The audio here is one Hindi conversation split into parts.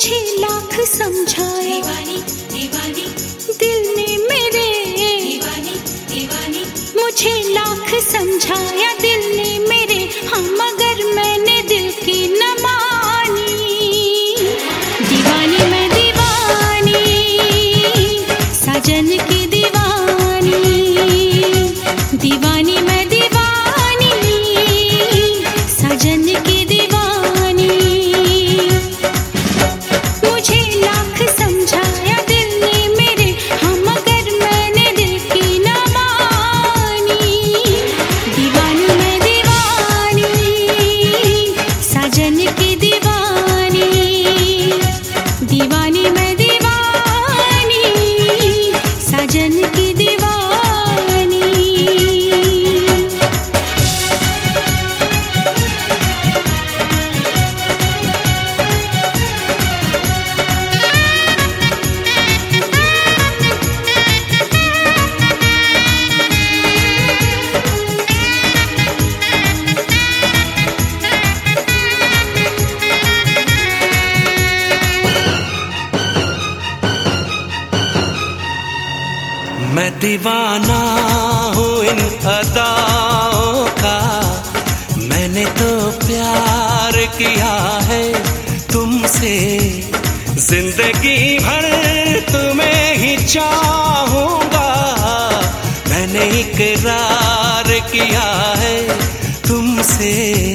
मुझे लाख समझाया दीवानी दीवानी दिल ने मेरे दीवानी दीवानी मुझे लाख समझाया दिल ने मेरे हाँ मगर मैंने दिल की न मानी दीवानी मैं दीवानी साजन की दीवानी दीवानी मैं दीवानी साजन की दीवानी मुझे लाख समझाया दिल ने मेरे हाँ मगर मैंने दिल की न मानी दीवानी मैं दीवानी साजन की दीवानी दीवानी मैं दीवानी साजन की दीवानी मैं दीवाना हूँ इन अदाओं का मैंने तो प्यार किया है तुमसे जिंदगी भर तुम्हें ही चाहूँगा मैंने इकरार किया है तुमसे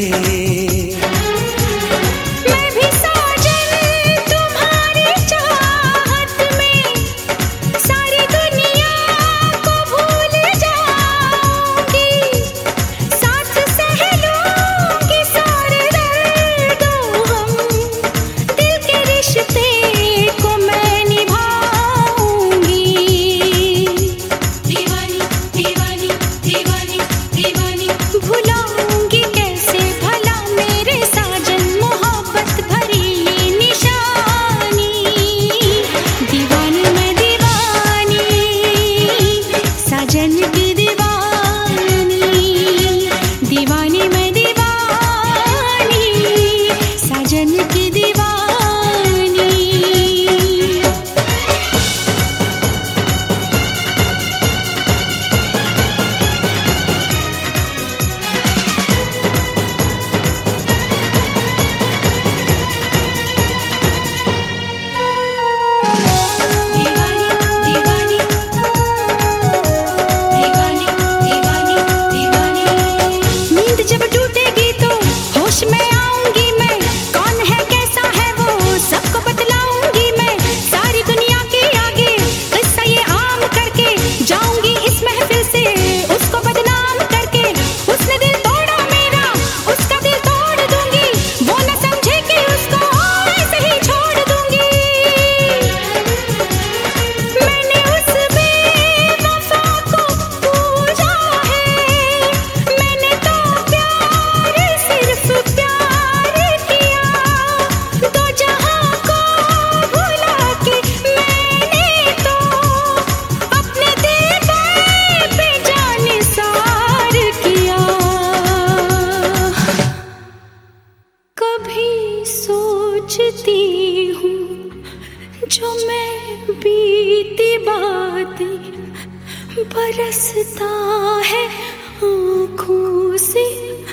सोचती हूँ जो मैं बीती बातें बरसता है आँखों से